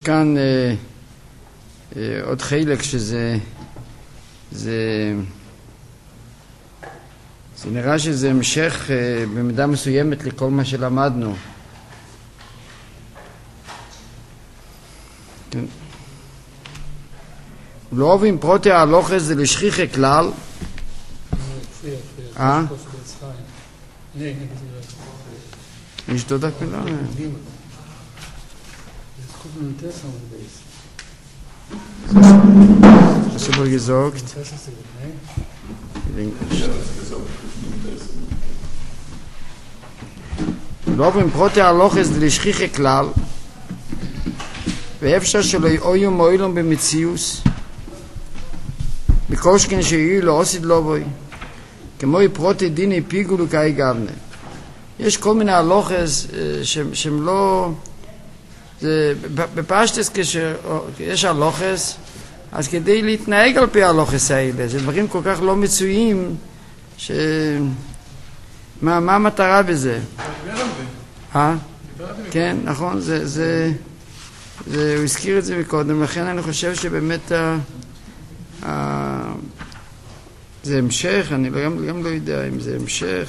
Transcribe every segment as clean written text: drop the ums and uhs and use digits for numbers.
כאן עוד חלק שזה נראה שזה המשך במידה מסוימת לכל מה שלמדנו. כן. לא אוהבים פרוטי ההלוכס זה לשכיחי כלל. nicht da genau. Was habe ich gesagt? לא בפרוטי ההלוכס לשכיחי כלל ואפשר שלא יהיו מועילם במציאוס בקושכן שיהיו לא עוsid לא בוי כמו פרוטי דיני פיגולו כאי גבנה. יש כל מיני הלוכס שהם לא בפשטס כשיש הלוכס אז כדי להתנהג על פי הלוכס האלה זה דברים כל כך לא מצויים מה המטרה בזה? כן, נכון, הוא הזכיר את זה מקודם, לכן אני חושב שבאמת זה המשך, אני גם לא יודע אם זה המשך.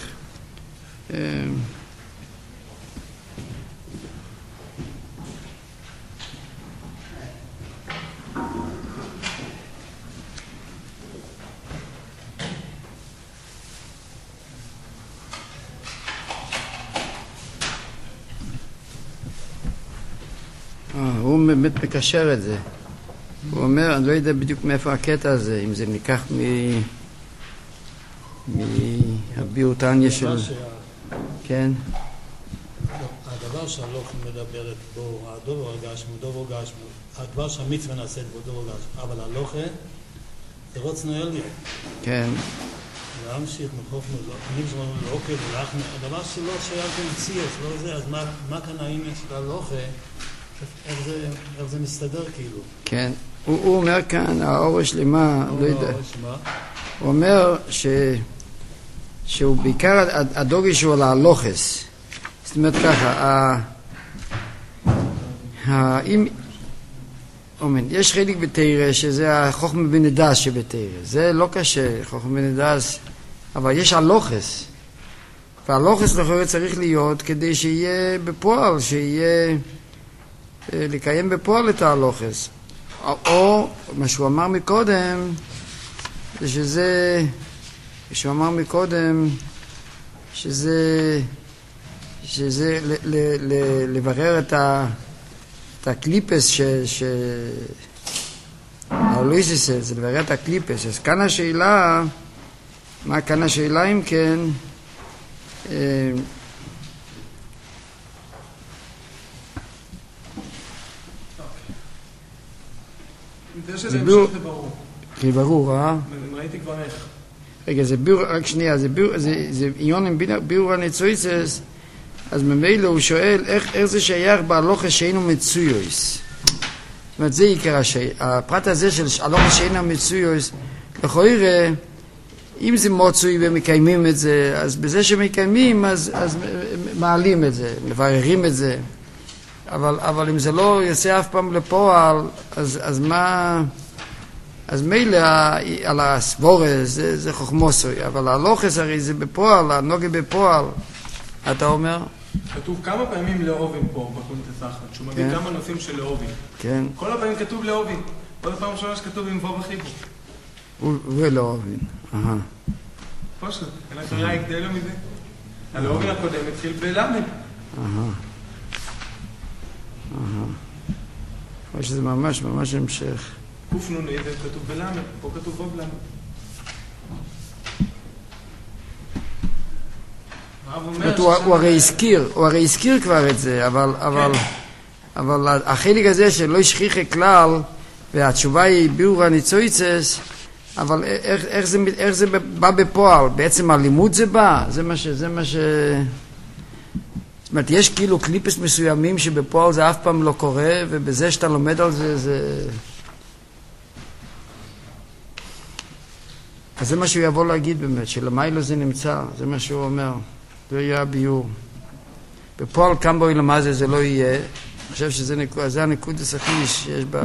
הוא באמת מקשר את זה. הוא אומר, אני לא יודע בדיוק מאיפה הקטע הזה, אם זה ניקח מהביאור תניא של... כן? הדבר שהלוכן מדברת בו, הדובר גשמו, הדבר שהמצווה נעשית בו דובר גשמו, אבל הלוכן זה רוצנו אליה. כן. להמשיך מחופנו, נגזרנו לאוקל ולחמי, הדבר שלא שייך במציאות, לא זה, אז מה כאן העניין של הלוכן? איך זה מסתדר כאילו? כן, הוא אומר כאן, האור שלמה, לא יודע. הוא אומר שהוא בעיקר הדוגי שהוא על ההלוכס. זאת אומרת ככה, יש חלק בתורה שזה החוכמה בנדס שבתורה. זה לא קשה, חוכמה בנדס, אבל יש הלוכס. וההלוכס לכאורה צריך להיות כדי שיהיה בפועל, שיהיה... לקיים בפועל את ההלוכס. או מה שהוא אמר מקודם, שזה לברר את הקליפס האולויסיס, זה לברר את הקליפס. אז כאן השאלה, מה כאן השאלה אם כן, זה ביור, זה ברור, ראיתי כבר איך. רגע, זה ביור, רק שנייה, זה עיון עם ביור הנצויסס, אז ממילא הוא שואל איך זה שייך בהלוכס שאינו מצויוס. זאת אומרת, זה עיקר הפרט הזה של הלוכס שאינו מצויוס, לכאורה, אם זה מוצוי ומקיימים את זה, אז בזה שמקיימים, אז מעלים את זה, מבררים את זה. אבל אם זה לא יוצא אף פעם לפועל, אז מה... אז מילא על הסבורס זה חוכמוסוי, אבל הלוכס הרי זה בפועל, הנוגע בפועל. אתה אומר? כתוב כמה פעמים לאובים פה בקונטסחת, שהוא מביא כמה נושאים של לאובים. כן. כל הפעמים כתוב לאובים, כל הפעם שלוש כתוב עם וו וחיבו. ולאובים, פשוט, אין הקריאה הגדלו מזה. הלאובים הקודם התחיל בלמד. או שזה ממש המשך. קופנו נעיד כתוב בלמד, פה כתוב בו בלמד. הוא הרי הזכיר כבר את זה, אבל החלק הזה שלא ישכיחי כלל, והתשובה היא ביור הניצויצס, אבל איך זה בא בפועל? בעצם הלימוד זה בא? זה מה ש... זאת אומרת, יש כאילו קליפס מסוימים שבפועל זה אף פעם לא קורה, ובזה שאתה לומד על זה, אז זה מה שהוא יבוא להגיד באמת, שלמיילו זה נמצא, זה מה שהוא אומר, זה יהיה הביור. בפועל כאן בו ילמה זה לא יהיה, חושב שזה הנקוד הכי שיש בה...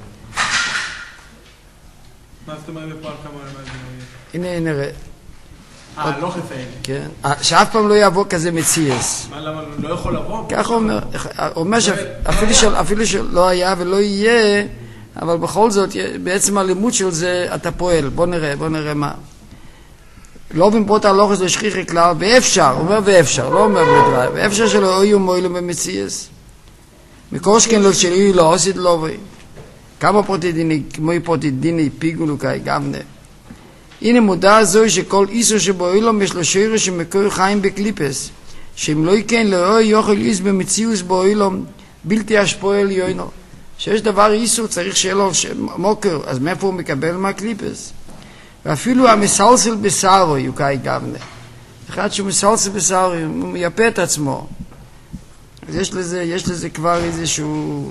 מה זאת אומרת פה על כמה... הנה נראה. לא חפאים. כן. שאף פעם לא יבוא כזה מציאס. מה, למה לא יכול לבוא? ככה הוא אומר שאפילו שלא היה ולא יהיה, אבל בכל זאת, בעצם הלימוד של זה אתה פועל. בוא נראה מה. לא במפות הלוחס לשכיחי כלל, ואפשר, הוא אומר ואפשר, לא אומר בדבר, ואפשר שלא יהיו מועילים במציאס. מקושכן לא שלי לא עושית לא וי. כמה פרוטי דיני, כמו פרוטי דיני פיגולו כאי גבנה. הנה מודע זו שכל איסו שבו אילום יש לו שיר שמקור חיים בקליפס, שאם לא יקן לא יוכל איס במציאוס בו אילום בלתי השפוע עליונו. שיש דבר איסו צריך שיהיה לו מוקר, אז מאיפה הוא מקבל מהקליפס? ואפילו המסלסל בסרו יוקאי גבנה. אחד שהוא מסלסל בסרו, הוא מייפה את עצמו. אז יש לזה כבר איזשהו...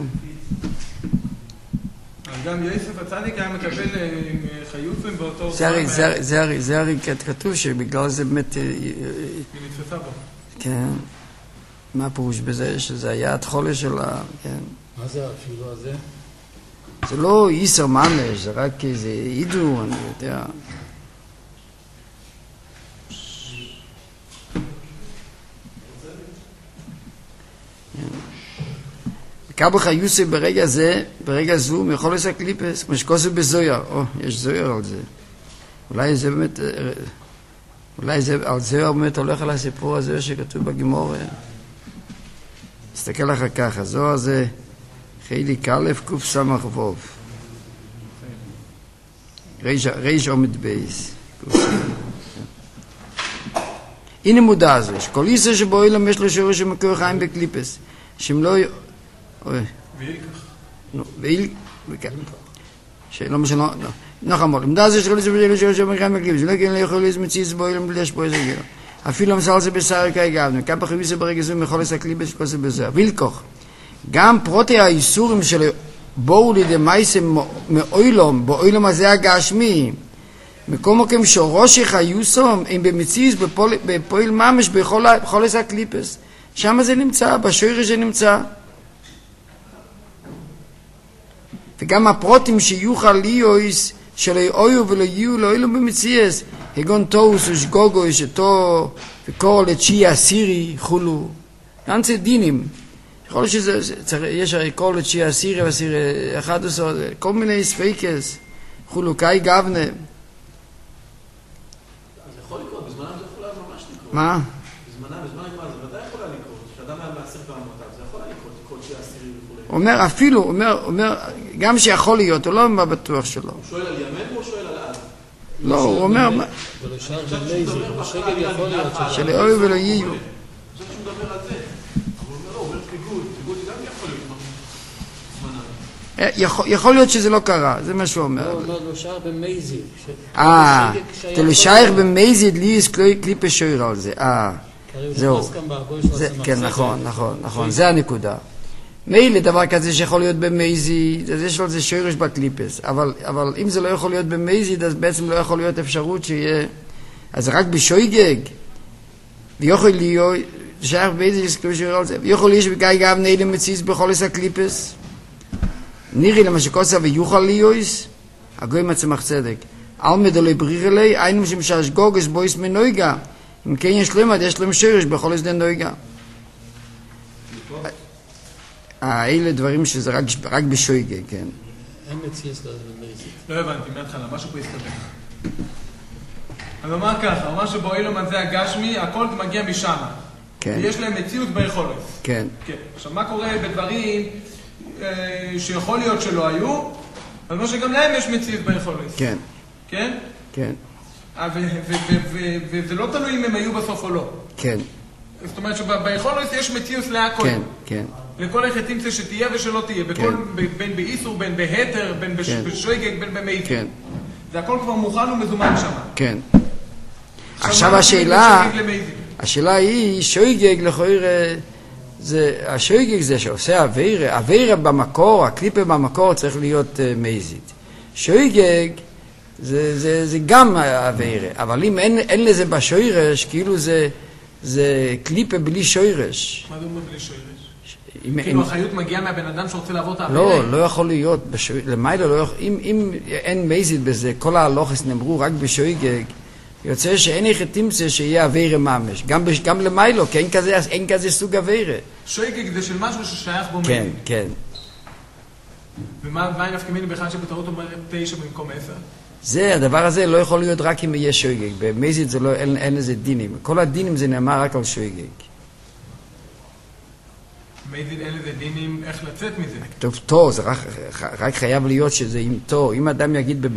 גם יוסף הצדיק היה מקבל חיוצים באותו... זה הרי כתוב שבגלל זה באמת... היא נתפסה בו. כן. מה פירוש בזה? שזה היה התחולה שלה, כן. מה זה אפילו הזה? זה לא איסר ממש, זה רק איזה עידו, אני יודע. קבח היוסף ברגע זו, יכול לעשות קליפס, כמו שכוסף בזויר. יש זויר על זה. אולי זה באמת, על זויר באמת הולך על הסיפור הזה שכתוב בגמור. תסתכל אחר כך, הזוהר זה חיליק א' קוף סמך ווב. ריש עומד בייס. הנה מודע זו, שכל איסר שבו אילם יש לו שיעור שמקור חיים בקליפס. שאם לא... שלא משנה, נחמור, למדע זה שכל איסר שבו שמקור בקליפס, שלא כן לא יכול להזמציס בו אילם בלי השפוע איזה גירו. אפילו המסל זה בשר כאי גבנו, כמה חביסה ברגע זו מכל איסר קליפס שכל זה בזר. וילכוך, גם פרוטי האיסורים של בואו לידי מייסם מאוילום, באוילום הזה הגשמי, מקום מוקם שראשי חיוסום, הם במציס בפועל ממש בכל איסר קליפס. שם זה נמצא, בשויר זה נמצא. וגם הפרוטים שיוכל ליאויס, שלא יאויו ולא יהיו לא אילו במציאס, הגון תאוס ושגוגו שתו וקורא לתשיעי עשירי חולו. גנצי דינים. יכול להיות שיש הרי קורא לתשיעי עשירי ועשירי 11, כל מיני ספייקס, חולו קאי גבנה. זה יכול לקרות, בזמנם זה יכול ממש לקרות. מה? בזמן הגמרא זה ודאי יכולה לקרות, שאדם היה מעשר בעמותיו, זה יכול לקרות כל שעשירי וכו'. הוא אומר אפילו, הוא אומר, גם שיכול להיות, הוא לא אומר בטוח שלו. הוא שואל על ימין או שואל על עד? לא, הוא אומר... ולשאר במייזי, בשגל יכול להיות שלא יהיו ולא יהיו. אני חושב שהוא מדבר על זה. אבל הוא אומר פיגוד, פיגוד גם יכול להיות בזמנם. יכול להיות שזה לא קרה, זה מה שהוא אומר. הוא אומר לשאר במייזי. תלשייך במייזי דליס קליפה שויר על זה. זהו. כן, נכון, זה הנקודה. מילא דבר כזה שיכול להיות במייזי, אז יש לו זה שורש בקליפס, אבל אם זה לא יכול להיות במייזי, אז בעצם לא יכול להיות אפשרות שיהיה, אז רק בשויגג, ויכול להיות, שייך במייזי שסקלו שורש על זה, ויכול להיות שבגאי גם נעלם מציס בכל עשה קליפס, נירי למה שכוסה ויוכל ליויס, הגוי מצמח צדק, על מדולי בריר אלי, היינו שמשש גוגס בויס מנויגה, אם כן יש למד, יש להם שורש בכל עשה נויגה. אלה דברים שזה רק בשויגה, כן. אין מציאס לזה במייזי. לא הבנתי, מהתחלה, משהו פה הסתבך. אז אמר ככה, אמר שבו אילום הזה הגשמי, הכל מגיע משם. כן. ויש להם מציאות ביכולת. כן. כן. עכשיו, מה קורה בדברים שיכול להיות שלא היו, אז מה שגם להם יש מציאות ביכולת. כן. כן? כן. וזה לא תלוי אם הם היו בסוף או לא. כן. זאת אומרת שביכולת יש מציאות להכל. כן, כן. לכל איך תמצא שתהיה ושלא תהיה, בין באיסור, בין בהתר, בין בשויגג, בין במייזי. כן. זה הכל כבר מוכן ומזומן שם. כן. עכשיו השאלה היא, שויגג לכאורה, השויגג זה שעושה אווירה במקור, הקליפה במקור צריך להיות מייזית. שויגג זה גם אווירה, אבל אם אין לזה בשוירש, כאילו זה קליפה בלי שוירש. מה זה אומר בלי שוירש? כאילו החיות מגיעה מהבן אדם שרוצה לעבור את העבירה? לא יכול להיות, למיילו לא יכול, אם אין מזיד בזה, כל ההלוכס נאמרו רק בשויגג, יוצא שאין איך תמצא שיהיה עבירה ממש, גם למיילו, כי אין כזה סוג עבירה. שויגג זה של משהו ששייך בו כן, מזיד. כן. ומה נפקא מינה בכלל שבטעות אומרת 9 במקום 10? הדבר הזה לא יכול להיות רק אם יהיה שויגג, במזיד זה לא, אין לזה דינים, כל הדינים זה נאמר רק על שויגג. מזיד אין לזה דינים איך לצאת מזה. טוב, תור, זה רק חייב להיות שזה עם תור. אם אדם יגיד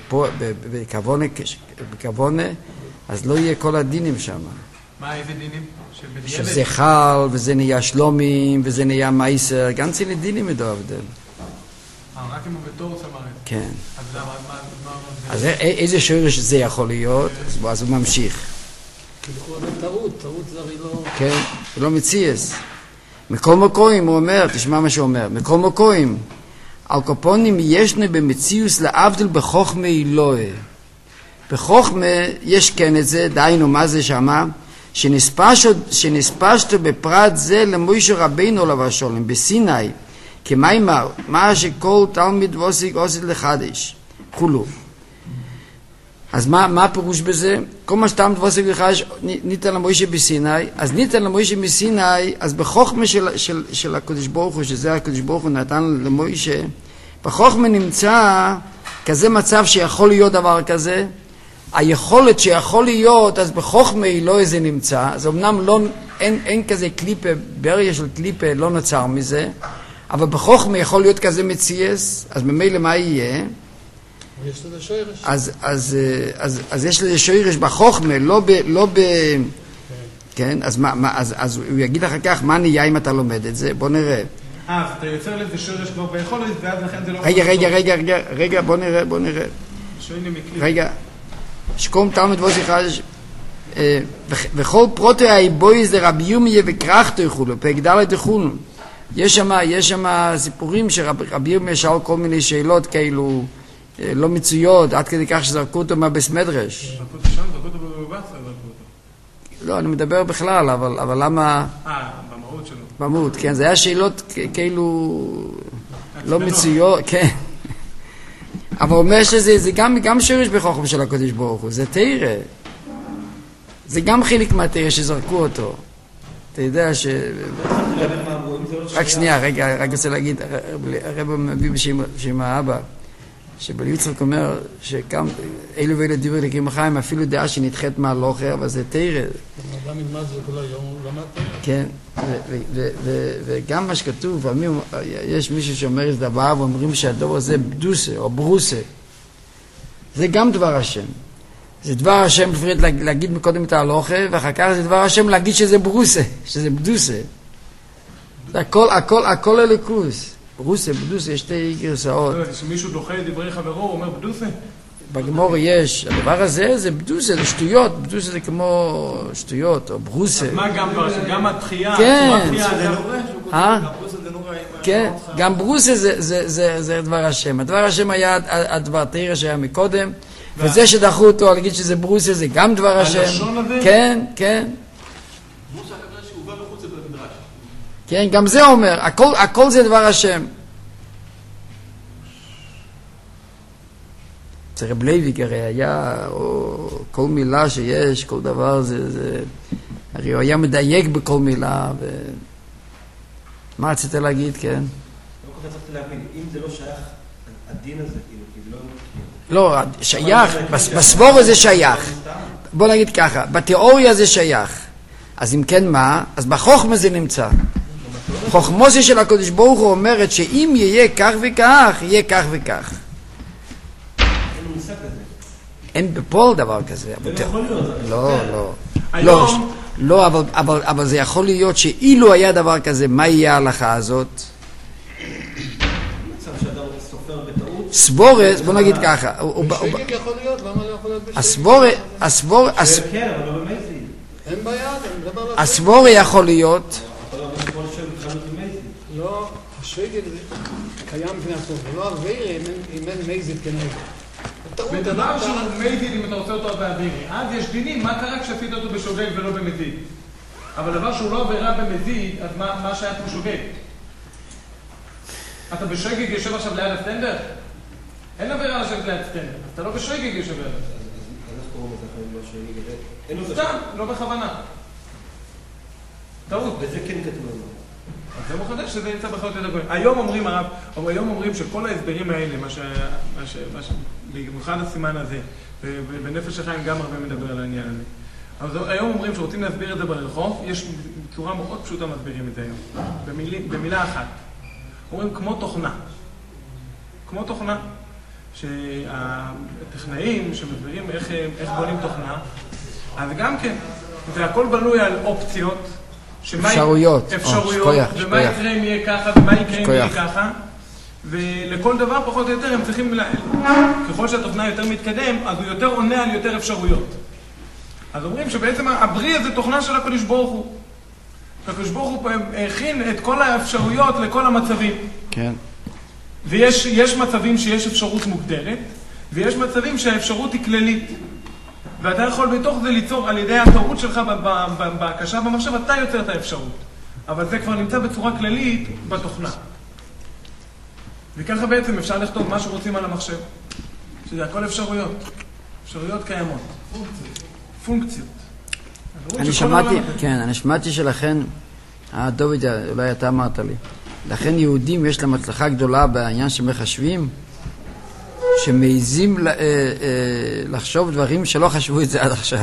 בכוונה, אז לא יהיה כל הדינים שם. מה, איזה דינים? שזה חל, וזה נהיה שלומים, וזה נהיה מייסר, גם צילי דינים מדו הבדל. רק אם הוא בתור עושה מראה. כן. אז למה, מה... אז איזה שורש זה יכול להיות, אז הוא ממשיך. כי לכאורה זה טעות זה הרי לא... כן, הוא לא מציאס. מכל מקוים, הוא אומר, תשמע מה שהוא אומר, מכל מקוים, על קופונים ישנו במציאוס להבדיל בחוכמה אלוהי. בחוכמה יש כן את זה, דיינו מה זה שמה, שנספשתו בפרט זה למוישה רבינו עליו השולם, בסיני, כמיימר, מה שכל תלמיד ועוסיק עוסיק לחדש, כולו. אז מה הפירוש בזה? כל מה שתלמיד ועוסיק לחדש ניתן למוישה בסיני, אז ניתן למוישה בסיני, אז בחוכמה של הקדוש ברוך הוא, שזה הקדוש ברוך הוא נתן למוישה, בחוכמה נמצא כזה מצב שיכול להיות דבר כזה, היכולת שיכול להיות, אז בחוכמה היא לא איזה נמצא, אז אמנם לא, אין כזה קליפה, ברגע של קליפה לא נוצר מזה, אבל בחוכמה יכול להיות כזה מציאס, אז ממילא מה יהיה? יש לזה שורש. אז יש לזה שורש בחוכמה, לא ב... כן, אז הוא יגיד אחר כך, מה נהיה אם אתה לומד את זה? בוא נראה. אז אתה יוצר לזה שורש כבר ביכולת, ואז לכן זה לא... רגע, בוא נראה. רגע. שקום תלמיד ועוסיק חדש, וכל פרוטי האיבויז לרבי ירמיה וכרכתו יחולו, פרק ד' יחולו. יש שם סיפורים שרבי ירמיה שאל כל מיני שאלות כאילו לא מצויות, עד כדי כך שזרקו אותו מהבית מדרש. זרקו אותו שם, זרקו אותו בבצע, זרקו אותו. לא, אני מדבר בכלל, אבל למה... במהות שלו. במהות, כן, זה היה שאלות כאילו לא מצויות, כן. אבל הוא אומר שזה גם שורש בחוכמה של הקדוש ברוך הוא, זה תירא. זה גם חלק מהתירא שזרקו אותו. אתה יודע ש... רק שנייה, רגע, רק רוצה להגיד, הרב מביא בשם האבא, שבליצחק אומר שגם אלו ואלה דיבר לקים חיים, אפילו דעה שנדחית מהלוחר, אבל זה תירא. אדם ילמד זה כל היום, הוא למד תירא. כן, וגם מה שכתוב, יש מישהו שאומר את דבר, ואומרים שהדבר הזה בדוסה או ברוסה. זה גם דבר השם. זה דבר השם להגיד מקודם את ההלוכה, ואחר כך זה דבר השם להגיד שזה ברוסה, שזה בדוסה. הכל אלוקוס. ברוסה, בדוסה, יש שתי גרסאות. כשמישהו דוחה את דברי חברו, הוא אומר בדוסה? בגמור יש, הדבר הזה זה בדוסה, זה שטויות, בדוסה זה כמו שטויות, או ברוסה. אז מה גם התחייה? כן. זה נורא? כן, גם ברוסה זה דבר השם. הדבר השם היה הדבר תירא שהיה מקודם, וזה שדחו אותו להגיד שזה ברוסה זה גם דבר השם. הלשון הזה? כן, כן. ברוסה הכוונה שהוא בא מחוץ למדרש. כן, גם זה אומר, הכל זה דבר השם. רב לייביק הרי היה, או כל מילה שיש, כל דבר זה, הרי הוא היה מדייק בכל מילה, מה רצית להגיד, כן? לא כל כך רציתי להבין, אם זה לא שייך, הדין הזה, כאילו, לא, שייך, בסבור זה שייך. בוא נגיד ככה, בתיאוריה זה שייך. אז אם כן מה? אז בחוכמה זה נמצא. חוכמוסי של הקדוש ברוך הוא אומרת שאם יהיה כך וכך, יהיה כך וכך. אין בפועל דבר כזה. לא, אבל זה יכול להיות שאילו היה דבר כזה, מה יהיה ההלכה הזאת? סבורס, בוא נגיד ככה. בשקק יכול להיות, למה לא יכול להיות בשקק? הסבורס... כן, אבל לא במייזי. אין בעיה, אני מדבר על... הסבורי יכול להיות... לא, השקק זה קיים בפני עצמו, ולא אווירי אם אין מייזית כנגד. בדבר שהוא מזיד אם אתה רוצה אותו באווירי, אז יש דינים, מה קרה כשעשית אותו בשוגג ולא במזיד? אבל דבר שהוא לא עבירה במזיד, אז מה שייך בשוגג? אתה בשויגג יושב עכשיו ליד הסטנדר? אין עבירה לשבת ליד סטנדר. אתה לא בשויגג יושב ליד הסטנדר. אז איך קוראים לזה חיים לא שויגג? אין לו סתם, לא בכוונה. טעות. וזה כן כתוב לנו. אז זה מחדש שזה נמצא בחיות יותר גבוהים. היום אומרים הרב, היום אומרים שכל ההסברים האלה, במיוחד הסימן הזה, ובנפש החיים גם הרבה מדבר על העניין הזה. אז היום אומרים שרוצים להסביר את זה ברחוב, יש בצורה מאוד פשוטה מסבירים את זה היום. במילה אחת. אומרים כמו תוכנה. כמו תוכנה. שהטכנאים שמסבירים איך בונים תוכנה, אז גם כן, זה הכל בנוי על אופציות, אפשרויות, ומה יקרה אם יהיה ככה, ומה יקרה אם יהיה ככה, ולכל דבר פחות או יותר הם צריכים, ככל שהתוכנה יותר מתקדם, אז הוא יותר עונה על יותר אפשרויות. אז אומרים שבעצם הבריא זה תוכנה של הקדוש ברוך הוא. הקדוש ברוך הוא הכין את כל האפשרויות לכל המצבים. כן. ויש מצבים שיש אפשרות מוגדרת, ויש מצבים שהאפשרות היא כללית. ואתה יכול בתוך זה ליצור, על ידי הטעות שלך בהקשה במחשב, אתה יוצר את האפשרות. אבל זה כבר נמצא בצורה כללית בתוכנה. וככה בעצם אפשר לכתוב מה שרוצים על המחשב. שזה הכל אפשרויות. אפשרויות קיימות. פונקציות. אני שמעתי שלכן, דוד, אולי אתה אמרת לי, לכן יהודים יש להם הצלחה גדולה בעניין שמחשבים, שמעיזים לחשוב דברים שלא חשבו את זה עד עכשיו.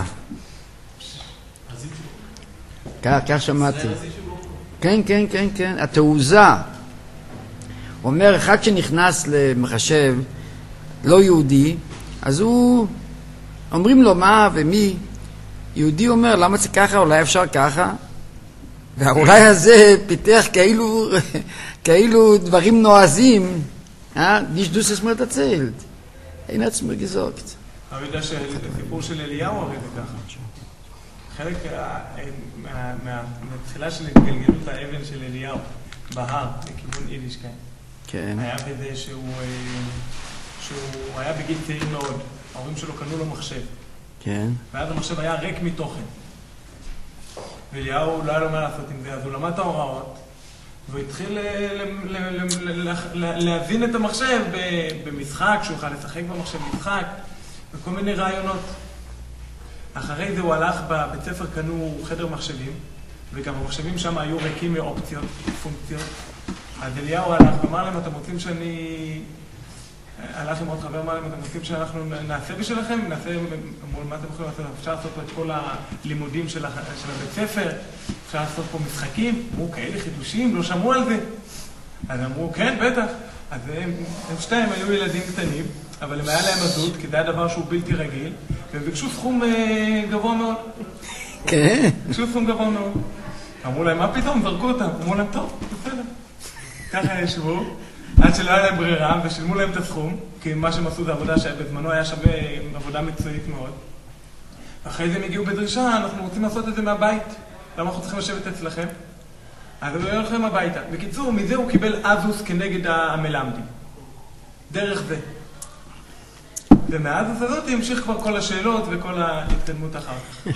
כך שמעתי. כן, כן, כן, כן. התעוזה. אומר, אחד שנכנס למחשב לא יהודי, אז הוא, אומרים לו מה ומי. יהודי אומר, למה זה ככה? אולי אפשר ככה? והאולי הזה פיתח כאילו דברים נועזים, nicht du es mir erzählt. אין עצמו גזוקת. אני יודע שהסיפור של אליהו הרי זה ככה. חלק מהתחילה של התגלגלות האבן של אליהו בהר, לכיוון יידישקייט. כן. היה בזה שהוא היה בגיל צעיר מאוד. ההורים שלו קנו לו מחשב. כן. ואז המחשב היה ריק מתוכן. ואליהו לא היה לו מה לעשות עם זה, אז הוא למד את ההוראות, והוא התחיל להבין את המחשב במשחק, שהוא יוכל לשחק במחשב משחק, וכל מיני רעיונות. אחרי זה הוא הלך בבית ספר, קנו חדר מחשבים, וגם המחשבים שם היו ריקים מאופציות, פונקציות. אז אליהו הלך ואמר להם, אתם רוצים שאני... הלך עם עוד חבר, אמר להם, אתם רוצים שאנחנו נעשה בשבילכם? נעשה, מה אתם יכולים לעשות? אפשר לעשות פה את כל הלימודים של הבית ספר, אפשר לעשות פה משחקים? אמרו, כאלה חידושים, לא שמעו על זה. אז אמרו, כן, בטח. אז הם שתיים היו ילדים קטנים, אבל הם היה להם עזות, כי זה היה דבר שהוא בלתי רגיל, והם ביקשו סכום גבוה מאוד. כן. ביקשו סכום גבוה מאוד. אמרו להם, מה פתאום? זרקו אותם. אמרו להם, טוב, בסדר. ככה ישבו. עד שלא היה להם ברירה, ושילמו להם את הסכום, כי מה שהם עשו זה עבודה שבזמנו היה שווה עבודה מקצועית מאוד. אחרי זה הם הגיעו בדרישה, אנחנו רוצים לעשות את זה מהבית. למה אנחנו צריכים לשבת אצלכם? אז הם היו לכם הביתה. בקיצור, מזה הוא קיבל אזוס כנגד המלמדים. דרך זה. ומהאזוס הזאת המשיך כבר כל השאלות וכל ההתקדמות אחר כך.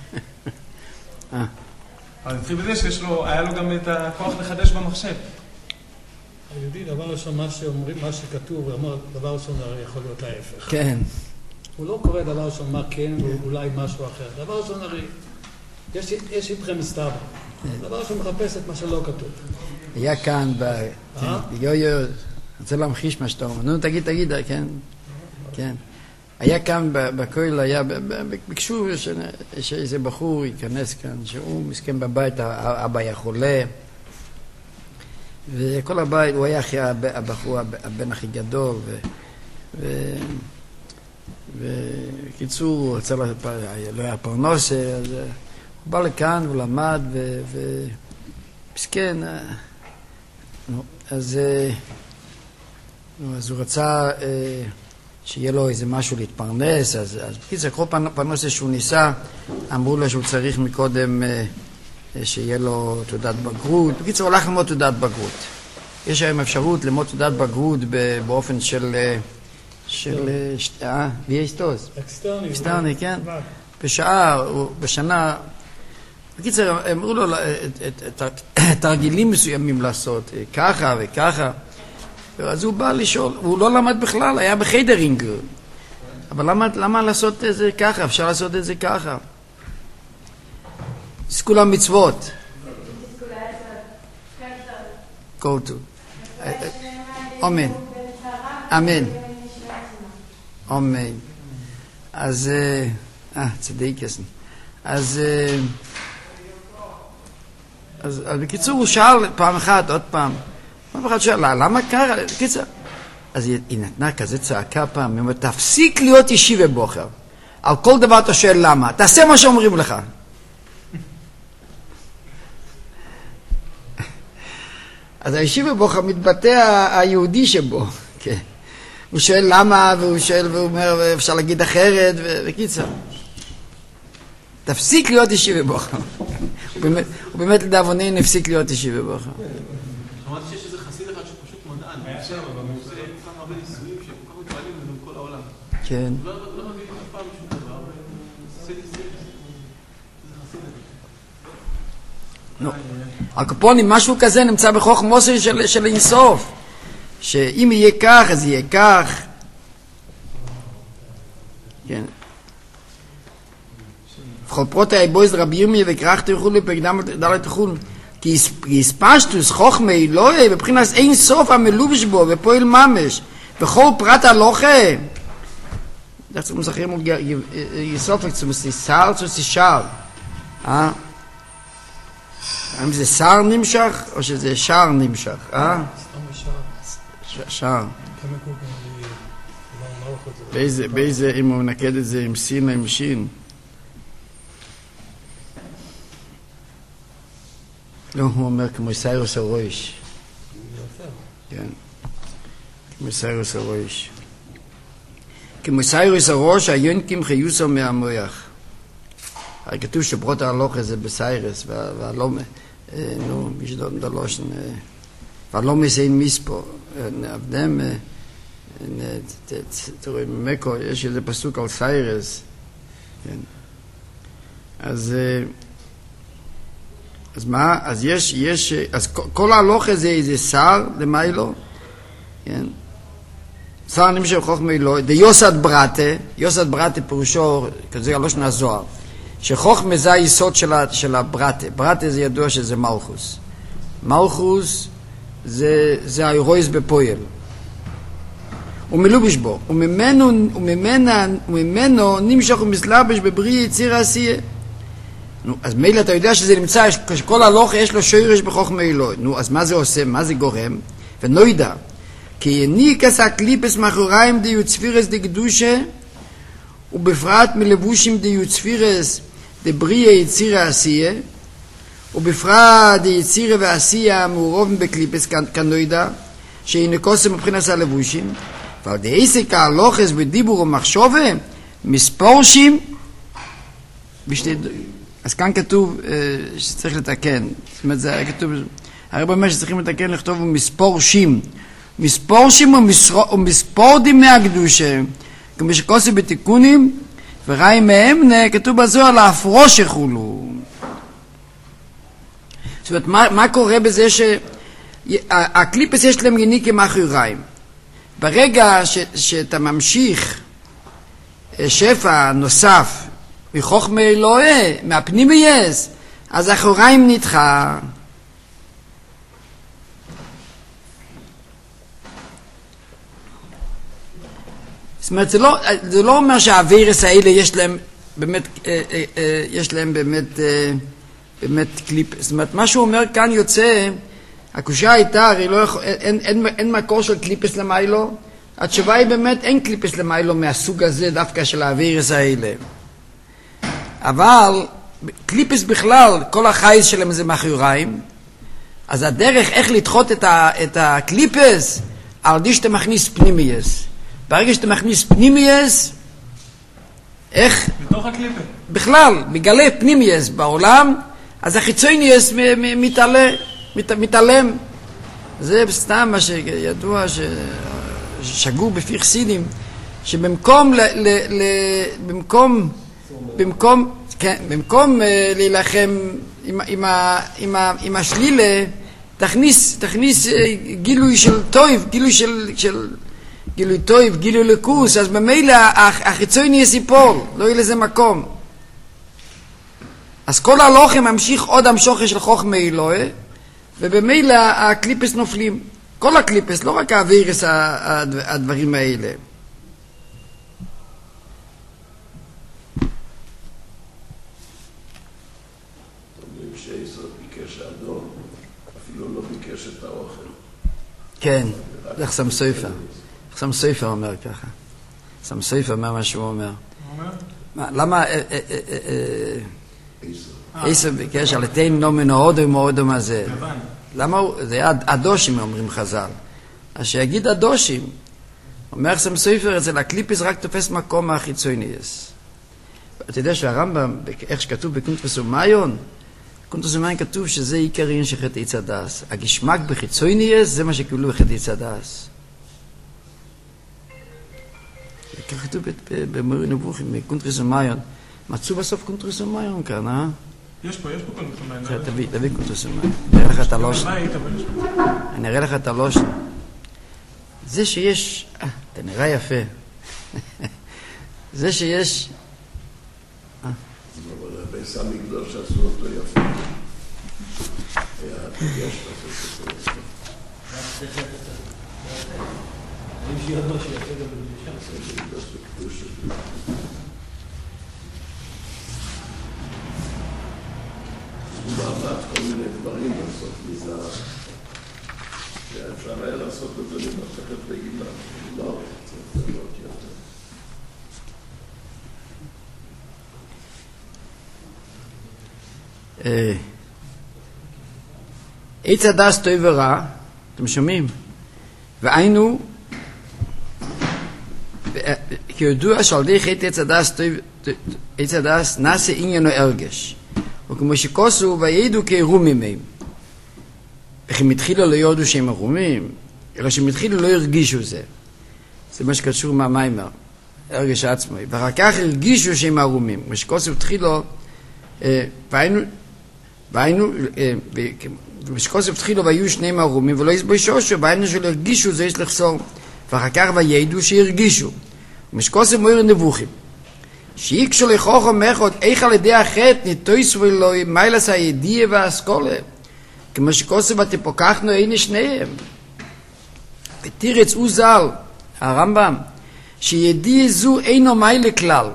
אבל התחיל בזה שהיה לו גם את הכוח לחדש במחשב. היהודי, דבר ראשון, מה שאומרים, מה שכתוב, הוא אומר, דבר ראשון הרי יכול להיות ההפך. כן. הוא לא קורא דבר ראשון מה כן, ואולי משהו אחר. דבר ראשון הרי, יש איתכם מסתבר. דבר ראשון מחפש את מה שלא כתוב. היה כאן, רוצה להמחיש מה שאתה אומר. נו, תגיד, כן. כן. היה כאן בכולל, ביקשו שאיזה בחור ייכנס כאן, שהוא מסכן בבית, אבא היה חולה, וכל הבית, הוא היה אחרי הבחור, הבן הכי גדול, וקיצור, לא היה פרנוס, אז הוא בא לכאן ולמד, ומסכן, אז הוא רצה שיהיה לו איזה משהו להתפרנס, אז בקיצור, כל פרנוס שהוא ניסה, אמרו לו שהוא צריך מקודם שיהיה לו תעודת בגרות. בקיצור, הולך ללמוד תעודת בגרות. יש היום אפשרות ללמוד תעודת בגרות באופן של ויסטוס. אקסטרני, כן. בשנה. בקיצור, אמרו לו תרגילים מסוימים לעשות, ככה וככה. אז הוא בא לשאול, הוא לא למד בכלל, היה בחיידרינג. אבל למה לעשות את זה ככה? אפשר לעשות את זה ככה. סקול המצוות. go to. אמן. אמן. אמן. אז, צדיק יסן. אז בקיצור הוא שאל פעם אחת, עוד פעם. פעם אחת שאל, למה קרה? בקיצור. אז היא נתנה כזה צעקה פעם, היא אומרת, תפסיק להיות אישי ובוחר. על כל דבר אתה שואל למה. תעשה מה שאומרים לך. אז האישי ובוחר מתבטא היהודי שבו. כן. הוא שואל למה, והוא שואל והוא אומר, אפשר להגיד אחרת, וקיצר. תפסיק להיות אישי ובוחר. הוא באמת לדאבוני נפסיק להיות אישי ובוחר. שמעתי שיש איזה חסיד אחד שפשוט מדען. היה שם, אבל הוא עושה כמה הרבה ניסויים שכל כך מתפעלים בכל העולם. כן. לא מבין אף פעם משום דבר, ועושה ניסויים. איזה חסיד הזה. הקופונים, משהו כזה נמצא בחוכמוסו של אינסוף. שאם יהיה כך, אז יהיה כך. כן. בכל פרוטה היבויז רבי ירמיה וכרך תרחול לפקדם דלת תחול. כי הספשטוס חוכמי לא יהיה בבחינס אין סוף המלובש בו ופועל ממש. בכל פרט הלוכה. אנחנו מזכירים על יסופק צומסיסר צוסישר. האם זה שר נמשך או שזה שר נמשך? שר. באיזה, אם הוא נקד את זה עם סין או עם שין? לא, הוא אומר כמו סיירוס הרויש. כן. כמו סיירוס הרויש. כמו סיירוס הרוש, היונקים חיוסו מהמוח. הרי כתוב שברות ההלוכה זה בסיירס, והלומה, נו, בשדון דלושן, והלומה זה אין מספו. עבדם, תראו, ממקו, יש איזה פסוק על סיירס. כן. אז מה? אז יש, אז כל ההלוכה זה איזה שר, למיילו, כן? שר נמשך חוכמי לא, דיוסד ברטה פירושו, כזה הלושן הזוהר, שחוכמה זה היסוד של הברטה. ברטה זה ידוע שזה מלכוס. מלכוס זה האירויס בפועל. הוא מלובש בו, וממנו נמשך ומסלבש בבריא יציר העשייה. נו, אז מילא אתה יודע שזה נמצא, שכל הלוכה יש לו שורש בחוכמה אלוהי. נו, אז מה זה עושה? מה זה גורם? ונוידע, כי יניקס הקליפס מאחוריים דיו צפירס די קדושה, ובפרט מלבושים דיו צפירס די בריא יציר העשייה, ובפרט די יציר והעשייה מעורבים בקליפס כנוידע, שינקוסם מבחינת הלבושים, ועל די עסק ההלוכס בדיבור ומחשובה, מספורשים, אז כאן כתוב שצריך לתקן. זאת אומרת, זה היה כתוב, הרי באמת שצריכים לתקן, לכתוב מספורשים. מספורשים ומספורדים מהקדושה, כמו שכוסי בתיקונים, וראי מהם כתוב בזוהר להפרוש יחולו. זאת אומרת, מה קורה בזה שהקליפס יש להם יניקים מאחוריים? ברגע שאתה ממשיך שפע נוסף מחוכמה אלוהי, מהפנימייס, אז אחוריים נדחה. זאת אומרת, זה לא אומר שהאווירס האלה יש להם באמת קליפ. זאת אומרת, מה שהוא אומר כאן יוצא, הקושה הייתה, הרי אין מקור של קליפס למיילו, התשובה היא באמת אין קליפס למיילו מהסוג הזה דווקא של האווירס האלה. אבל קליפס בכלל, כל החייס שלהם זה מאחוריים, אז הדרך איך לדחות את הקליפס, על די שאתה מכניס פנימייס. ברגע שאתה מכניס פנימייס, איך? בתוך הקליפס. בכלל, מגלה פנימייס בעולם, אז החיצוניוס מתעלם. זה סתם מה שידוע, ששגור בפי חסידים, שבמקום במקום להילחם עם השלילה, תכניס גילוי של טוב, גילוי טוב, גילוי לקוס, אז במילא החיצון יהיה סיפול, לא יהיה לזה מקום. אז כל הלוחם ממשיך עוד המשוכר של חוכמה אלוהי, ובמילא הקליפס נופלים. כל הקליפס, לא רק האווירס הדברים האלה. כן, איך סם סופר. סם סופר אומר ככה. סם סופר אומר מה שהוא אומר. למה עשר ביקש על תן נומן האודום האודום הזה? למה הוא? זה הדושים אומרים חז"ל. אז שיגיד הדושים. אומר סם סופר אצל הקליפס רק תופס מקום מהחיצוניוס. אתה יודע שהרמב"ם, איך שכתוב בקונטרס ומאיון, בקונטרס ומאיון כתוב שזה עיקר עניין של חטא עץ הדס. הגשמק בחיצוניוס זה מה שקיבלו בחטא עץ הדס. כך כתוב במורה נבוכים, בקונטרס ומאיון. מצאו בסוף קונטרס ומאיון כאן, אה? יש פה קונטרס ומאיון. תביא קונטרס ומאיון. נראה לך את הלושן. אני אראה לך את הלושן. זה שיש... אתה נראה יפה. זה שיש... אבל ביס המקדוש עשו אותו יפה. היה פגש לעשות אותו יפה. האם שיהיה עוד משהו יפה גם בקדושה? זה מקדוש וקדוש. ובאמת כל מיני דברים לעשות מזה. שאפשר היה לעשות את זה למסכת רגילה. לא, צריך להיות יותר. עץ הדס טוב ורע, אתם שומעים? והיינו, כי ידוע שעל די חטא עץ הדס נעשה עניינו הרגש. וכמו שכוסו וידעו כעירומים הם. וכי מתחילו לא יודו שהם עירומים, אלא שמתחילו לא הרגישו זה. זה מה שקשור מהמיימר, הרגש עצמו. ואחר כך הרגישו שהם עירומים. כמו שכוסו התחילו, והיינו, ושכוסו התחילו והיו שניהם עירומים, ולא יסבושו, והיינו שלא הרגישו זה יש לחסור. ואחר כך וידעו שהרגישו. ומשכוסו מויר נבוכים. שיקשו לכוחו מחוד, איך על ידי החטא ניטויס ולוי מיילס הידיעה והאסכולה. כמו שכוסו ותפוקחנו אין שניהם. ותירץ הוא זל, הרמב"ם, שידיעה זו אינו מיילה כלל.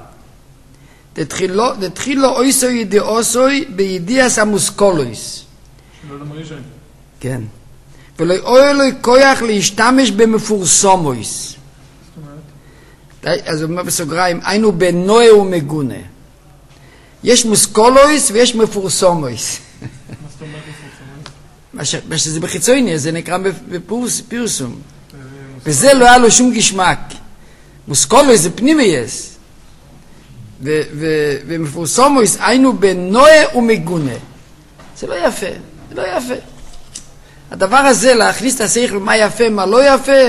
תתחילו אויסו ידיעוסוי בידיעס המוסקולויס. שלא למרישן. כן. ולא אוהלוי כוח להשתמש במפורסומויס. אז הוא אומר בסוגריים, היינו בנועה ומגונה. יש מוסקולויס ויש מפורסומויס. מה זאת אומרת מפורסומויס? מה שזה בחיצוני, זה נקרא בפרסום. וזה לא היה לו שום גשמק. מוסקולויס זה פנימייס. ומפורסומויס היינו בנועה ומגונה. זה לא יפה, זה לא יפה. הדבר הזה, להכניס את השכל מה יפה, מה לא יפה,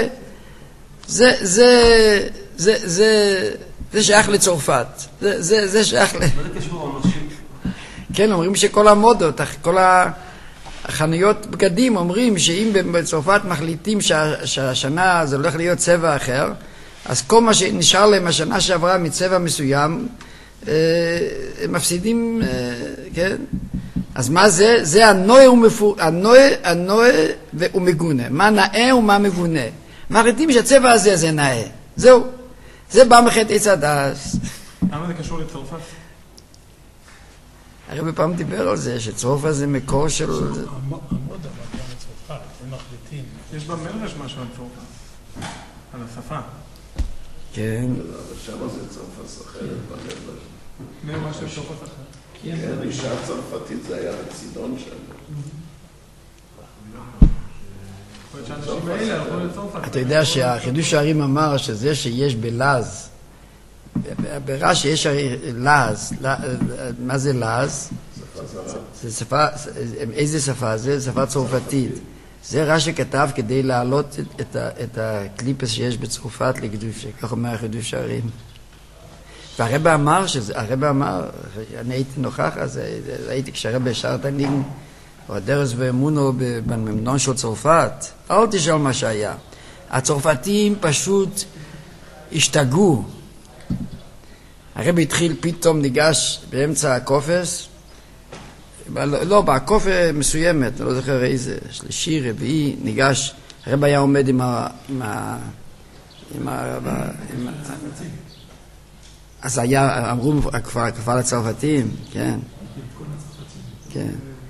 זה שייך לצרפת. זה שייך מה זה קשור אנשים? כן, אומרים שכל המודות, כל החנויות בגדים אומרים שאם בצרפת מחליטים שהשנה זה הולך להיות צבע אחר, אז כל מה שנשאר להם השנה שעברה מצבע מסוים, הם מפסידים, כן? אז מה זה? זה הנועה ומגונה. מה נאה ומה מגונה. מחליטים שהצבע הזה זה נאה. זהו. זה בא מחטא עץ הדס. למה זה קשור לצרפת? הרי בפעם דיבר על זה, שצרפת זה מקור של... המודה מגיע מצרפת, הם מחליטים. יש במרש משהו על צרפת. על השפה. כן. אבל שם זה צרפת אחרת במרש. מה משהו צרפת אחרת? כן, אישה צרפתית זה היה בצידון שם. אתה יודע שהחידוש הערים אמר שזה שיש בלעז, ברש"י יש לעז, מה זה לעז? זה שפה, איזה שפה? זה שפה צרפתית. זה רש"י כתב כדי להעלות את הקליפס שיש בצרפת לקדושה, כך אומר חידוש הערים. והרבא אמר, אני הייתי נוכח, אז הייתי כשהרבא שר תנין, או הדרס ואמונו בממנון של צרפת, אל תשאל מה שהיה. הצרפתים פשוט השתגעו. הרבי התחיל פתאום ניגש באמצע הקופס, לא, בקופה מסוימת, לא זוכר איזה, שלישי, רביעי, ניגש, הרבי היה עומד אז היה, אמרו כבר הצרפתים, כן. כן.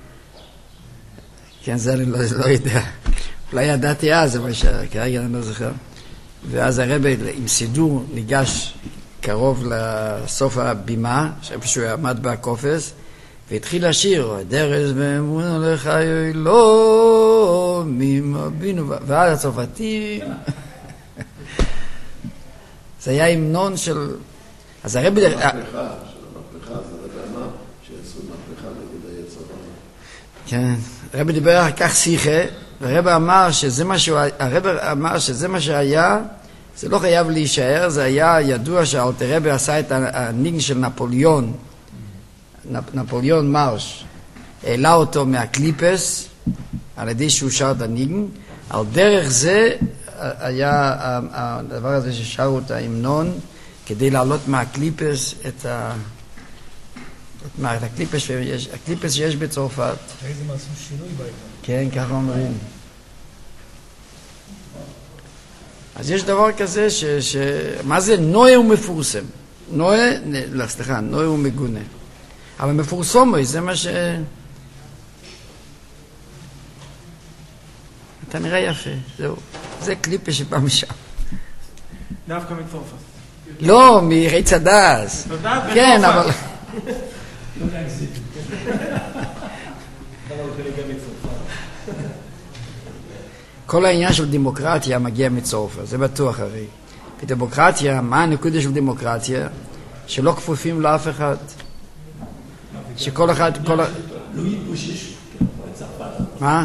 כן, זה אני לא יודע. אולי ידעתי אז, אבל כרגע אני לא זוכר. ואז הרבי עם סידור ניגש קרוב לסוף הבימה, שהוא עמד בקופס, והתחיל לשיר, דרס ואמונו לחיי לא ממבינו, ועד הצרפתים. זה היה המנון של... אז הרבי... המהפכה, של המהפכה, זה לבמה שיעשו מהפכה נגד היצר הרע. כן, הרבי דיבר על כך שיחה, והרבי אמר שזה מה שהיה, זה לא חייב להישאר, זה היה ידוע שהאלטר רבי עשה את הניגן של נפוליאון, נפוליאון מרש, העלה אותו מהקליפס, על ידי שהוא שר את הניגן, על דרך זה היה הדבר הזה ששרו את ההמנון, כדי לעלות מהקליפס את הקליפס שיש בצרפת. אחרי זה מעשו שינוי בעידן. כן, ככה אומרים. אז יש דבר כזה מה זה נועה ומפורסם? נועה ומגונה. אבל מפורסומוי, זה מה אתה נראה יפה, זהו. זה קליפה שבא משם. דווקא מצרפת. לא, מרייץ הדס. כן, אבל... לא להגזים. כל העניין של דמוקרטיה מגיע מצרפת, זה בטוח הרי. בדמוקרטיה, מה הנקודה של דמוקרטיה? שלא כפופים לאף אחד. שכל אחד... לא יתבוששו. מה?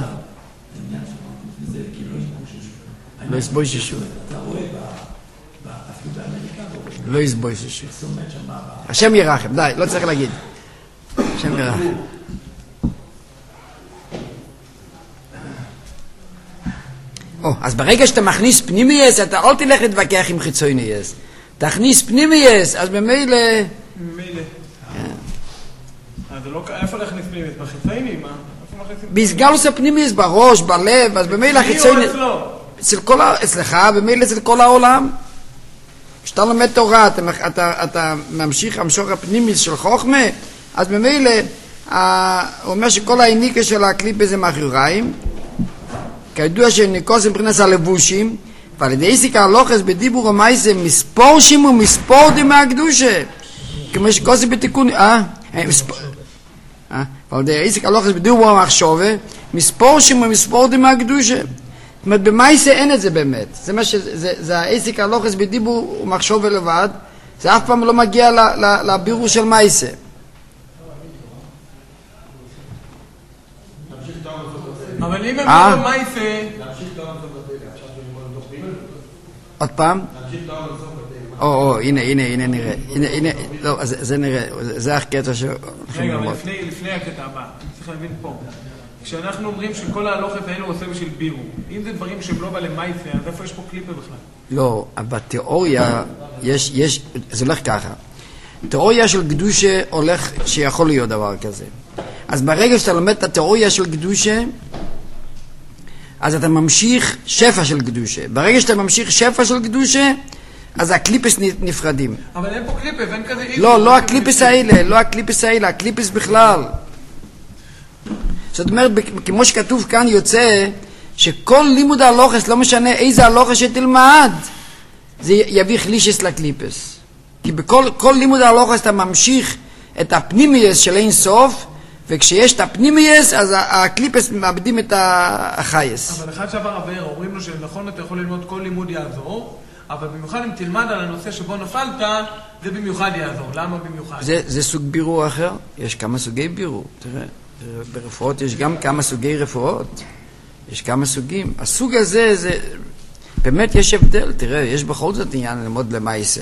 לא יתבוששו. אתה רואה אפילו באמריקה. לא יתבוששו. השם ירחם, די, לא צריך להגיד. השם ירחם. אז ברגע שאתה מכניס פנימייס, אתה אל תלך להתווכח עם חיצונייס. תכניס פנימייס, אז במילא... ממילא. אז איפה להכניס פנימייס? בחיצוני? מה? בסגלוס הפנימייס, בראש, בלב, אז במילא חיצונייס... אצלך, במילא אצל כל העולם. כשאתה לומד תורה, אתה ממשיך המשוך הפנימייס של חוכמה, אז במילא, הוא אומר שכל העניקה של הקליפה זה מאחוריים, כידוע שניקוס מבחינת הלבושים, ועל ידי איסיק הלוחס בדיבור המייסה מספורשים ומספורדים מהקדושה. כמו שקוסי בתיקון, ועל ידי איסיק הלוחס בדיבור המחשובה, מספורשים ומספורדים מהקדושה. זאת אומרת, במייסה אין את זה באמת. זה מה זה האיסיק הלוחס בדיבור ומחשובה לבד, זה אף פעם לא מגיע לבירור של מייסה. אבל אם הם לא מייסה... עוד פעם? הנה נראה. לא, זה נראה. זה הקטע ש... רגע, אבל לפני הקטע הבא, צריך להבין פה. כשאנחנו אומרים שכל ההלוכת האלו עושה בשביל בירו, אם זה דברים שהם לא בא למייסה, אז איפה יש פה קליפה בכלל? לא, בתיאוריה יש... זה הולך ככה. תיאוריה של קדושה הולך שיכול להיות דבר כזה. אז ברגע שאתה לומד את התיאוריה של קדושה, אז אתה ממשיך שפע של קדושה. ברגע שאתה ממשיך שפע של קדושה, אז הקליפס נפרדים. אבל אין פה קליפס, אין כזה... לא הקליפס האלה, הקליפס בכלל. זאת אומרת, כמו שכתוב כאן יוצא, שכל לימוד הלוחס, לא משנה איזה הלוחס שתלמד, זה יביא חלישס לקליפס. כי בכל לימוד הלוחס אתה ממשיך את הפנימייס של אין סוף, וכשיש את הפנימייס, אז הקליפס מאבדים את החייס. אבל אחד שעבר הבאר, אומרים לו שנכון אתה יכול ללמוד כל לימוד יעזור, אבל במיוחד אם תלמד על הנושא שבו נפלת, זה במיוחד יעזור. למה במיוחד? זה סוג בירור אחר. יש כמה סוגי בירור. תראה, ברפואות יש גם כמה סוגי רפואות. יש כמה סוגים. הסוג הזה, באמת יש הבדל. תראה, יש בכל זאת עניין ללמוד למעשה.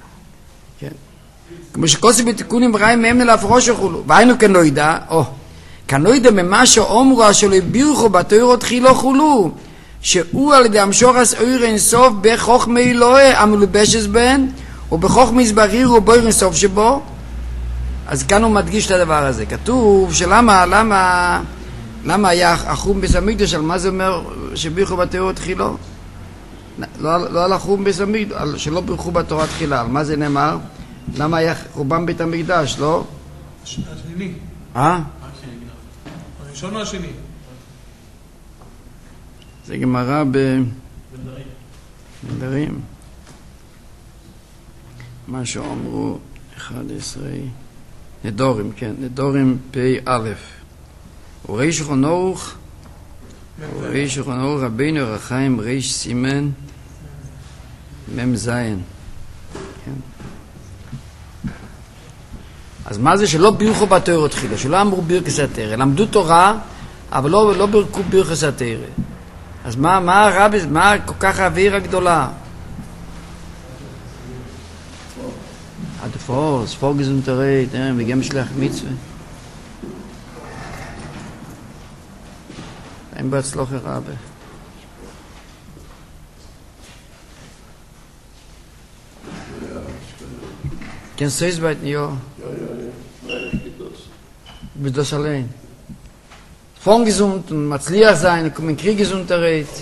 כן. כמו שקוסי בתיקונים רעים מהם נלהפרוש וכולו. והיינו כן לא ידע, כנוידע ממה שאומרו שלא בירכו בתורה תחילה חולו, שהוא על ידי המשורס אור אינסוף בחוכמה אלוהי המלובשת בהן, ובחוכמה יסבריר ובו אינסוף שבו. אז כאן הוא מדגיש את הדבר הזה. כתוב למה היה החום בית המקדש, על מה זה אומר שבירכו בתורה תחילה? לא על החום בית המקדש, שלא בירכו בתורה תחילה, על מה זה נאמר? למה היה חורבן בית המקדש, לא? השני. הראשון או השני? זה גמרא בנדרים. מה שאומרו 11 נדורים, כן, נדורים פ"א. וריש חנוך רבינו רחיים ריש סימן מ"ז. כן. אז מה זה שלא בירכו בתורה תחילה, שלא אמרו ברכת התורה, למדו תורה אבל לא בירכו ברכת התורה. אז מה כל כך האוויר הגדולה? ספור גזונטרית, וגם שלח מצווה. אין בהצלחה רבה. Kennst du es bei dir? Ja. Bist das allein? Von gesund und Matzliach sein, kommen Kriegesunterricht.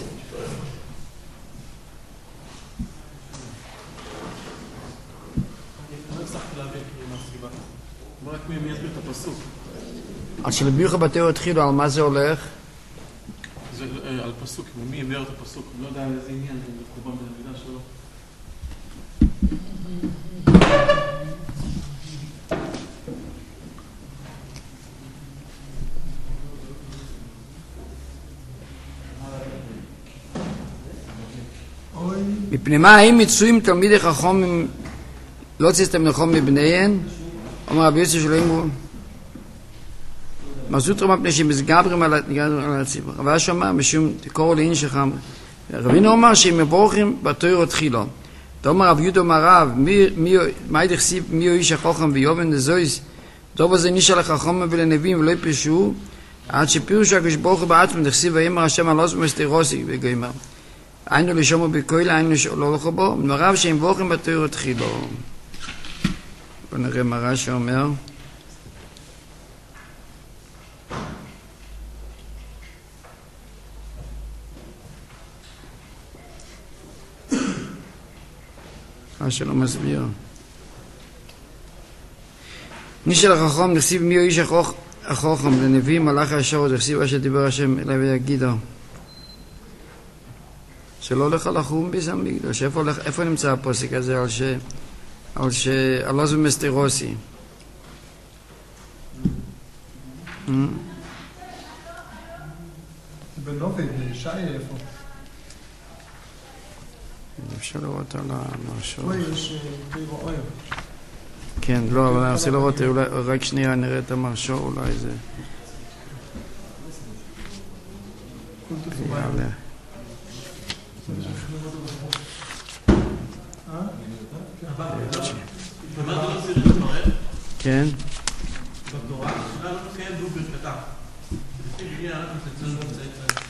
אז שלביוך בתיאור התחילו, על מה זה הולך? זה על פסוק, מי ימר את הפסוק, אני לא יודע על איזה עניין, זה חורבן בית המקדש שלו. מפני מה האם מצויים תלמידי חכמים לא ציסתם לחום מבניהן? אומר רבי יוסי שלא אמרו מזות רמה פני שמסגברים על הציבור. אבל שומע משום תקורו לאין שחם. רבינו אומר שהם מבורכים בתורה תחילה. תאמר רב יהודה אומר רב, מה ידחסיב מי הוא איש החוכם ויובן לזויס, דובר זה נישה לחכמים ולנביאים ולא יפרשו, עד שפירשו הקדוש ברוך הוא בעצמם דחסיב ויאמר השם על עוז ומסתירוסי וגוימר. היינו לשומר בקוילה, היינו לא לכו בו, מרב שהם מבורכים בתורה תחילה. בוא נראה מה רש"י אומר. שלא מסביר. נישל החכם דכסיב מי הוא איש החכם לנביא מלאך הישר דכסיב אשר דיבר השם אליי ויגידו. שלא הולך על החום בית המקדש. איפה נמצא הפוסק הזה על עוז ומסתירוסי? בנובי, בשי איפה? אפשר לראות על המשהו. פה יש פירו אויר. כן, לא, אבל אני רוצה לראות, אולי, רק שנייה נראה את המשהו, אולי זה... יעלה. כן? בתורה, שלה לא תקיים דו ברכתה. לפי בניין, אנחנו תצאנו בצאצא.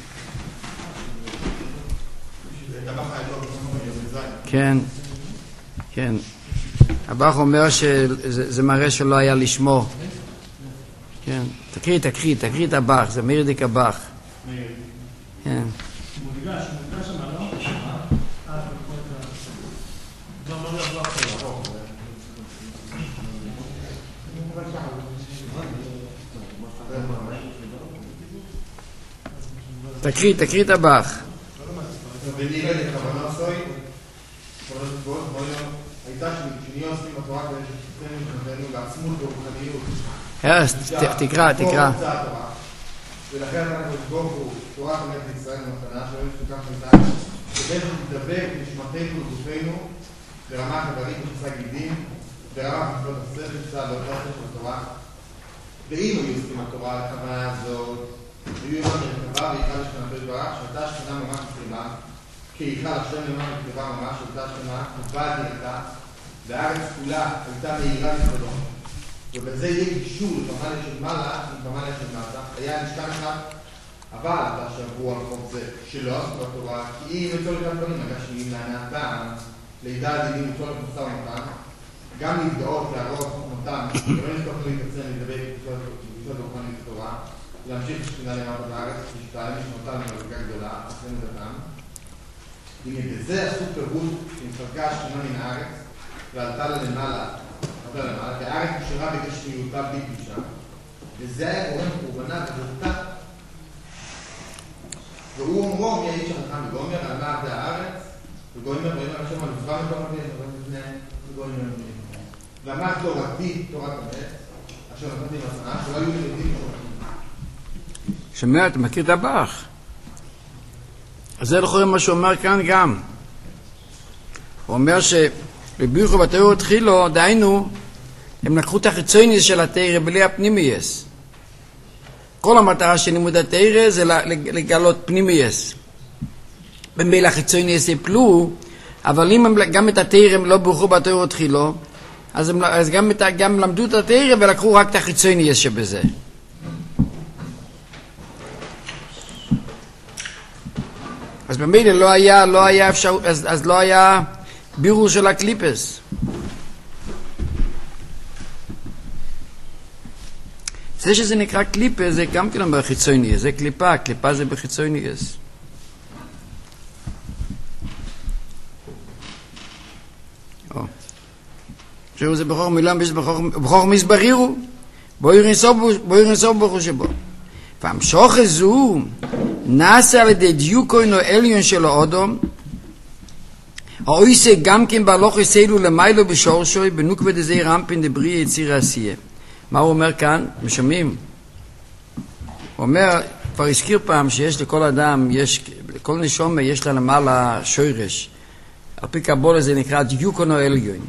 כן, כן. הבח אומר שזה מראה שלא היה לשמו. כן, תקריא את הבח, זה מירדיק הבח. כן. תקריא את הבח. בניגוד לכוונה סוי, הייתה שנהיה עושים התורה כדי שתתנו מבחינתנו לעצמות ורוחניות. תקרא. ולכן אנחנו נתבוכו תורת אמת ישראל במתנה שלא יפתח מזעק, כדי שתדבק נשמתנו וגופנו ברמה חברית וחסה גידים, ברמה חפלות השכל צד לאותה ספר התורה. ואם היו עושים התורה לכוונה הזאת, היו יום מרכבה ויקרא לשכנתו יתברך, שהייתה שכנה ממש מסלימה, כי יקרא לשם למען הכתבה ממש, שהייתה שכנה, ובאה דירתה, והארץ כולה הייתה מהירה לכבודו. ובזה יהיה גישור לפמליה של מעלה עם פמליה של מטה. היה נשכח אחד, אבל אתה שבוע על חוק זה שלא עשו בתורה, כי אם לצורך הדברים הגשמיים להנאתם, לידע הדינים לצורך מוסר ומתן, גם להזדהות, להראות מותן, ולא נשכח להתעצם לדבר בקבוצות רוחנית בתורה, להמשיך לשכינה למטה בארץ, לשתיים, לשמותן למלגה גדולה, אחרי נדתם. הנה בזה עשו פירוט שנפרקה השכינה מן הארץ, ועלתה לה למעלה, והארץ נשארה בגשמיותה בלי פלישה, וזה היה גורם קורבנה וגורתה. והוא אומרו, מי האיש החכם וגומר, על מה עבדה הארץ, וגומר, ואומר השם הנבחר מתוך אבינו, וגומר מבנים. ואמר תורתי, תורת אמת, אשר נתתי מסנה, שלא היו לימודים שורקים. שמע, אתה מכיר את הבח? אז זה לכאורה מה שהוא אומר כאן גם. הוא אומר שבבירכו בתיאור התחילו, דהיינו, הם לקחו את החיצוני של התירה בלי הפנימייס. כל המטרה של לימוד התירה זה לגלות פנימייס. במילא החיצוני יספלו, אבל אם גם את התירה הם לא בירכו בתיאור התחילו, אז גם למדו את התירה ולקחו רק את החיצוני שבזה. אז במילא לא היה אפשר, אז לא היה בירור של הקליפס. זה שזה נקרא קליפה זה גם כן בחיצוני, זה קליפה, קליפה זה בחיצוני. שהוא זה בחור מילם בחור מסברירו, בואי רינסוב בחור שבו. והמשוך הזו נעשה על ידי דיוקוין או עליון של האודום, האויסה גם כן בהלוך יסלו למיילו בשורשוי, בנוקווה דזי רמפין דברי יציר העשייה. מה הוא אומר כאן? משמעים. הוא אומר, כבר הזכיר פעם שיש לכל אדם, לכל נשומה יש לה למעלה שוירש. על פי קבולה זה נקרא דיוקון או עליון.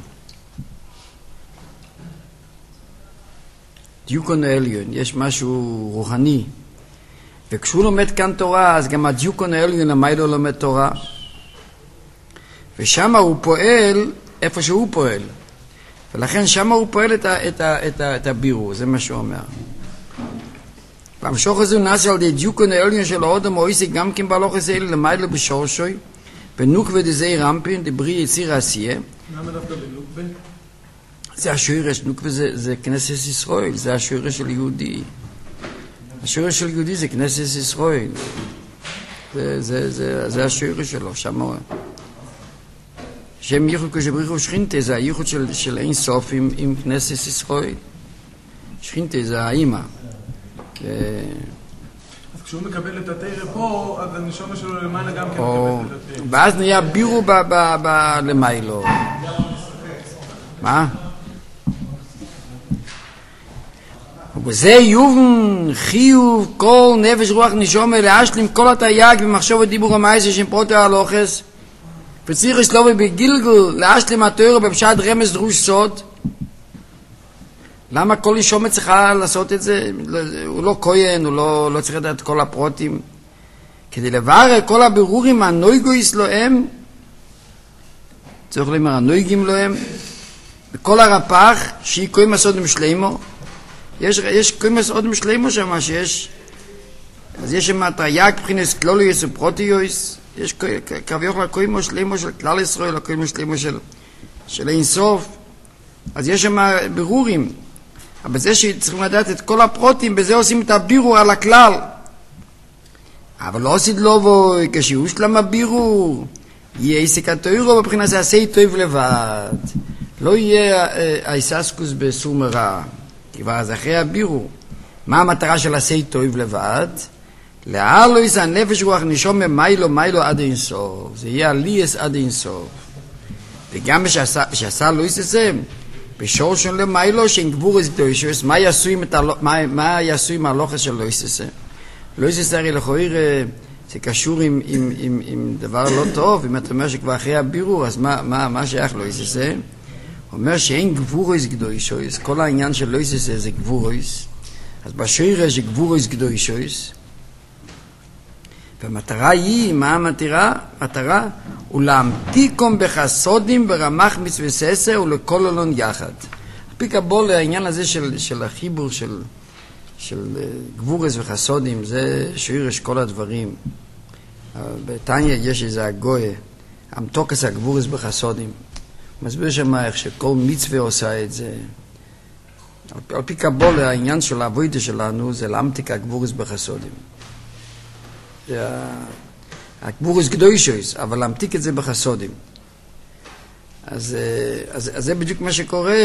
דיוקון או עליון, יש משהו רוחני. וכשהוא לומד כאן תורה, אז גם הדיוקון או עליון למיילו לומד תורה. ושם הוא פועל איפה שהוא פועל. ולכן שם הוא פועל את הבירו, זה מה שהוא אומר. והמשוך הזה נעשה על ידי דיוקון העליון של האודם, או איסי גם כן בהלוך הזה למעלה בשורשוי, בנוקווה דזי רמפין, דברי יציר העשייה. למה דווקא בנוקווה? זה השורש, נוקווה זה כנסת ישראל, זה השורש של יהודי. השורש של יהודי זה כנסת ישראל. זה השורש שלו, שם הוא... שם ייחוד כשבריחו שכינתה, זה הייחוד של אין סוף עם כנסת ישראל. שכינתה זה האימא. אז כשהוא מקבל את התירה פה, אז הנשמה שלו למעלה גם כן מקבל את התירה. ואז נהיה בירו למיילו. מה? ובזה יובן חיוב כל נפש רוח נשמה להשלים כל התייג במחשוב ודיבור המייסה שם פרוטו הלוחס, וצריך לסלובי בגילגל להשלים התורה בפשט רמז דרוש סוד. למה כל נשמה צריכה לעשות את זה? הוא לא כהן, הוא לא צריך לדעת את כל הפרוטים. כדי לברר כל הבירורים הנויגויס להם, צריך לומר הנויגים להם, וכל הרפ"ח שהיא קוים הסוד משלימו, יש קוים הסוד משלימו שם שיש, אז יש שם התייג בחינס כלוליוס ופרוטיוס, יש כביכול הקוים משלימו של כלל ישראל, הקוים משלימו של אין סוף, אז יש שם בירורים, אבל זה שצריכים לדעת את כל הפרוטים, בזה עושים את הבירור על הכלל. אבל לא עשית לו, כשהושלם הבירור, יהיה עסק התוירו בבחינה זה עשה טוב לבד. לא יהיה היססקוס בסור מרע. כבר אז אחרי הבירור. מה המטרה של עשה טוב לבד? להעלו איזה הנפש רוח נשום מיילו עד אינסוף. זה יהיה עליאס עד אינסוף. וגם שעשה לו איזה בשור של למיילו שאין גבורס קדושוס, מה יעשו עם הלוחס של לא איססה? לא איססה הרי לכאורה זה קשור עם דבר לא טוב, אם אתה אומר שכבר אחרי הבירור, אז מה שייך לא איססה? הוא אומר שאין גבורס קדושוס, כל העניין של לא איססה זה גבורס, אז בשורה זה גבורס קדושוס, והמטרה היא, מה המטרה? המטרה הוא להמתיקום בחסודים ברמח מצווססה ולכל עולון יחד. פי קבולה, העניין הזה של החיבור של גבורס וחסודים, זה שורש כל הדברים. בתניא יש איזה הגויה, המתוקס הגבורס בחסודים. מסביר שם איך שכל מצווה עושה את זה. על פי קבולה, העניין של העבודה שלנו זה להמתיק הגבורס בחסודים. הגבורס קדושוס, אבל להמתיק את זה בחסודים. אז זה בדיוק מה שקורה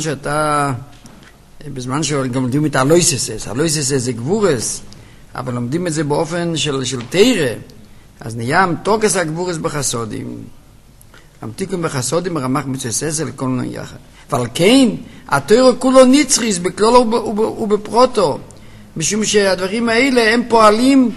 בזמן שגם לומדים את הלויססס. הלויססס זה גבורס, אבל לומדים את זה באופן של תירה. אז נהיה המתוקס הגבורס בחסודים. המתיקום בחסודים הרמ"ח מצויסס לכל מיני יחד. אבל כן, התורה כולו נצריס בכלולו ובפרוטו. משום שהדברים האלה הם פועלים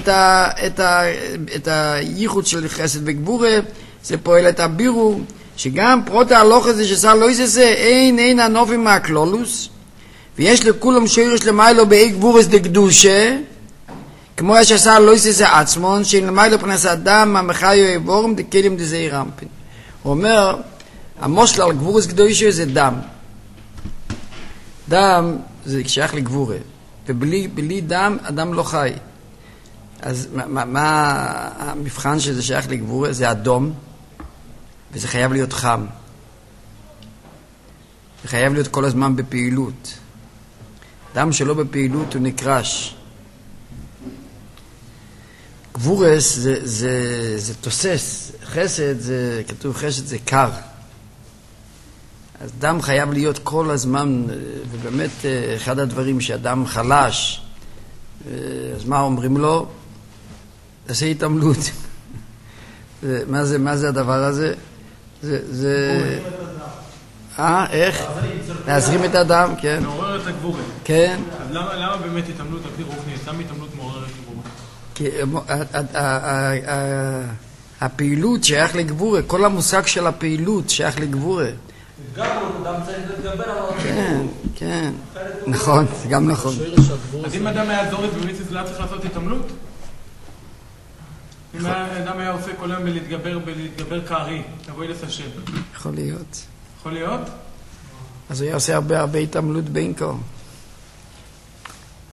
את הייחוד של חסד וגבורה, זה פועל את הבירור, שגם פרוט ההלוך הזה ששר לא יססה, אין הנופים מהכלולוס, ויש לכולם שורש למיילו באי גבורס דקדושה, כמו ששר לא יססה עצמון, שאין למיילו פרנס אדם, המחיו יבורם, דקלים דזי רמפין. הוא אומר, המושל על גבורס קדושה זה דם. דם זה שייך לגבורה, ובלי דם אדם לא חי. אז מה המבחן שזה שייך לגבורה? זה אדום, וזה חייב להיות חם. זה חייב להיות כל הזמן בפעילות. דם שלא בפעילות הוא נקרש. גבורס זה תוסס. חסד זה, כתוב חסד זה קר. אז דם חייב להיות כל הזמן, ובאמת אחד הדברים שאדם חלש, אז מה אומרים לו? תעשה התעמלות. מה זה הדבר הזה? איך? להזרים את הדם, כן. מעורר את הגבורה. כן. אז למה באמת התעמלות על פי רוחני? למה התעמלות מעוררת גבורה? כי הפעילות שייך לגבורה, כל המושג של הפעילות שייך לגבורה. אדם צריך להתגבר על... כן, נכון, זה גם נכון. אז אם אדם היה דורית במצוות לא צריך לעשות התעמלות? אם אדם היה עושה כל היום בלהתגבר כארי, תבואי לסשב. יכול להיות. יכול להיות? אז הוא היה עושה הרבה התעמלות בין כה.